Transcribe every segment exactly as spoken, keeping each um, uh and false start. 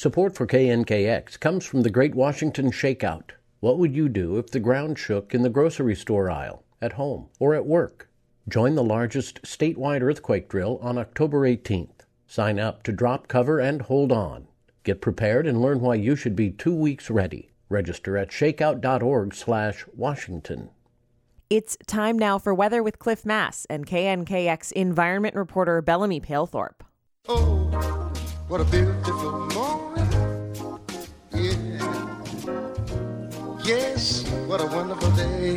Support for K N K X comes from the Great Washington Shakeout. What would you do if the ground shook in the grocery store aisle, at home, or at work? Join the largest statewide earthquake drill on October eighteenth. Sign up to drop cover and hold on. Get prepared and learn why you should be two weeks ready. Register at shakeout.org slash Washington. It's time now for weather with Cliff Mass and K N K X environment reporter Bellamy Palethorpe. Oh, what a beautiful morning. Yeah. Yes, what a wonderful day.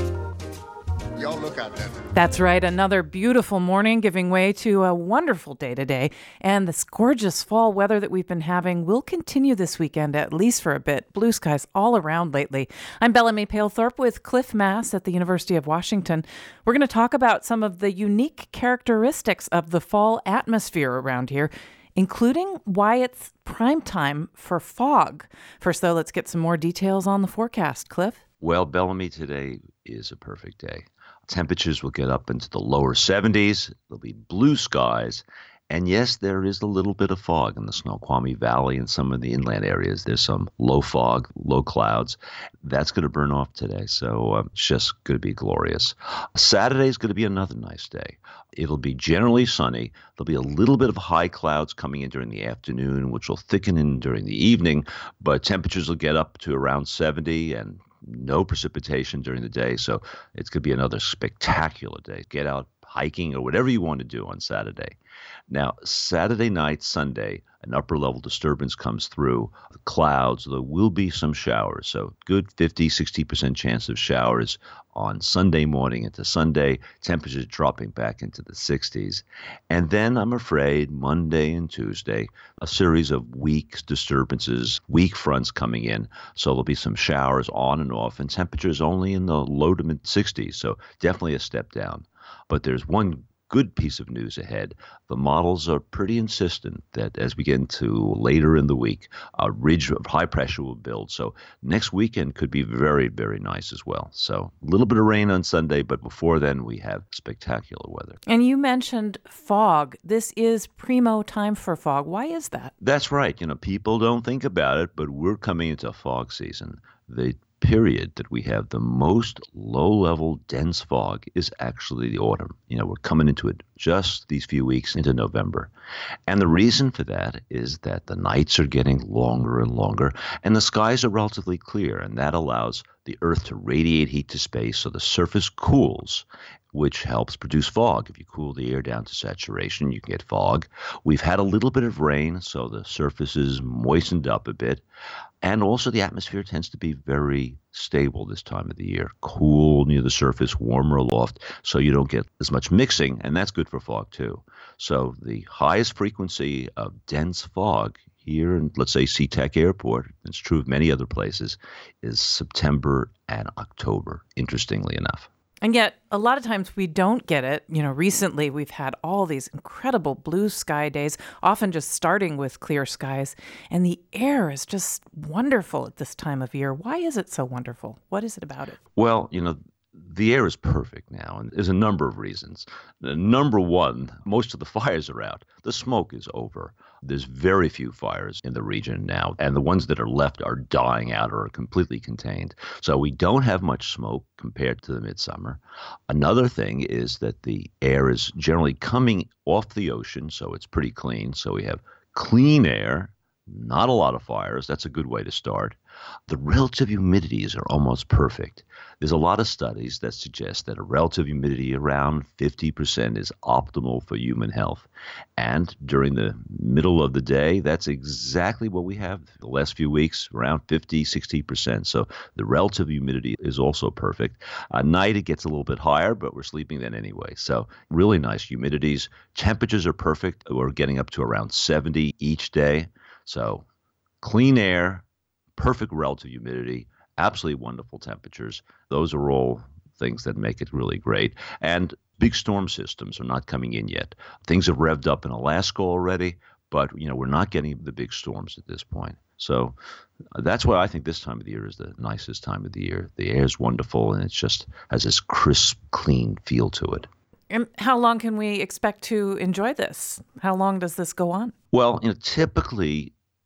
Y'all look out there. That's right. Another beautiful morning giving way to a wonderful day today. And this gorgeous fall weather that we've been having will continue this weekend, at least for a bit. Blue skies all around lately. I'm Bellamy Palethorpe with Cliff Mass at the University of Washington. We're going to talk about some of the unique characteristics of the fall atmosphere around here, including why it's prime time for fog. First, though, let's get some more details on the forecast. Cliff? Well, Bellamy, today is a perfect day. Temperatures will get up into the lower seventies. There'll be blue skies. And yes, there is a little bit of fog in the Snoqualmie Valley and some of the inland areas. There's some low fog, low clouds. That's going to burn off today. So uh, it's just going to be glorious. Saturday is going to be another nice day. It'll be generally sunny. There'll be a little bit of high clouds coming in during the afternoon, which will thicken in during the evening. But temperatures will get up to around seventy and no precipitation during the day, so it's going to be another spectacular day. Get out hiking or whatever you want to do on Saturday. Now, Saturday night, Sunday, an upper-level disturbance comes through. The clouds, there will be some showers, so good fifty, sixty percent chance of showers on Sunday morning into Sunday. Temperatures dropping back into the sixties. And then, I'm afraid, Monday and Tuesday, a series of weak disturbances, weak fronts coming in. So there'll be some showers on and off, and temperatures only in the low to mid-sixties, so definitely a step down. But there's one good piece of news ahead. The models are pretty insistent that as we get into later in the week, a ridge of high pressure will build. So next weekend could be very, very nice as well. So a little bit of rain on Sunday, but before then we have spectacular weather. And you mentioned fog. This is primo time for fog. Why is that? That's right. You know, people don't think about it, but we're coming into fog season. The period that we have the most low-level dense fog is actually the autumn. You know, we're coming into it just these few weeks into November. And the reason for that is that the nights are getting longer and longer, and the skies are relatively clear, and that allows the Earth to radiate heat to space so the surface cools, which helps produce fog. If you cool the air down to saturation, you can get fog. We've had a little bit of rain, so the surface is moistened up a bit. And also the atmosphere tends to be very stable this time of the year. Cool near the surface, warmer aloft, so you don't get as much mixing, and that's good for fog too. So the highest frequency of dense fog here in, let's say, SeaTac Airport, it's true of many other places, is September and October, interestingly enough. And yet, a lot of times we don't get it. You know, recently we've had all these incredible blue sky days, often just starting with clear skies. And the air is just wonderful at this time of year. Why is it so wonderful? What is it about it? Well, you know, the air is perfect now, and there's a number of reasons. Number one, most of the fires are out. The smoke is over. There's very few fires in the region now, and the ones that are left are dying out or are completely contained. So we don't have much smoke compared to the midsummer. Another thing is that the air is generally coming off the ocean, so it's pretty clean. So we have clean air, not a lot of fires. That's a good way to start. The relative humidities are almost perfect. There's a lot of studies that suggest that a relative humidity around fifty percent is optimal for human health. And during the middle of the day, that's exactly what we have the last few weeks, around fifty, sixty percent. So the relative humidity is also perfect. At night, it gets a little bit higher, but we're sleeping then anyway. So really nice humidities. Temperatures are perfect. We're getting up to around seventy each day. So clean air, perfect relative humidity, absolutely wonderful temperatures. Those are all things that make it really great. And big storm systems are not coming in yet. Things have revved up in Alaska already, but you know we're not getting the big storms at this point. So that's why I think this time of the year is the nicest time of the year. The air is wonderful, and it just has this crisp, clean feel to it. And how long can we expect to enjoy this? How long does this go on? Well, you know, typically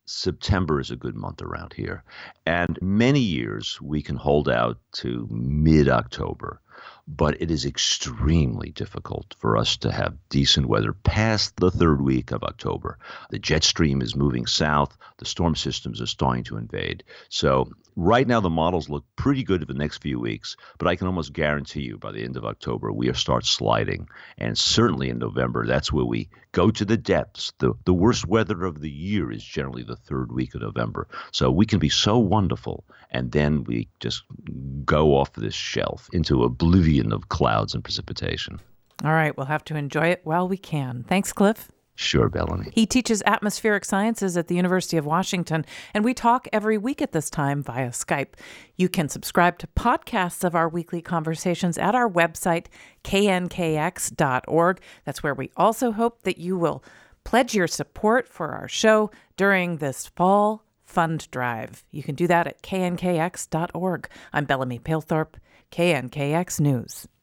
September is a good month around here. And many years we can hold out to mid-October. But it is extremely difficult for us to have decent weather past the third week of October. The jet stream is moving south. The storm systems are starting to invade. So right now, the models look pretty good for the next few weeks, but I can almost guarantee you by the end of October, we'll start sliding. And certainly in November, that's where we go to the depths. The, the worst weather of the year is generally the third week of November. So we can be so wonderful, and then we just go off this shelf into oblivion of clouds and precipitation. All right, we'll have to enjoy it while we can. Thanks, Cliff. Sure, Bellamy. He teaches atmospheric sciences at the University of Washington, and we talk every week at this time via Skype. You can subscribe to podcasts of our weekly conversations at our website, K N K X dot org. That's where we also hope that you will pledge your support for our show during this fall fund drive. You can do that at K N K X dot org. I'm Bellamy Palethorpe, K N K X News.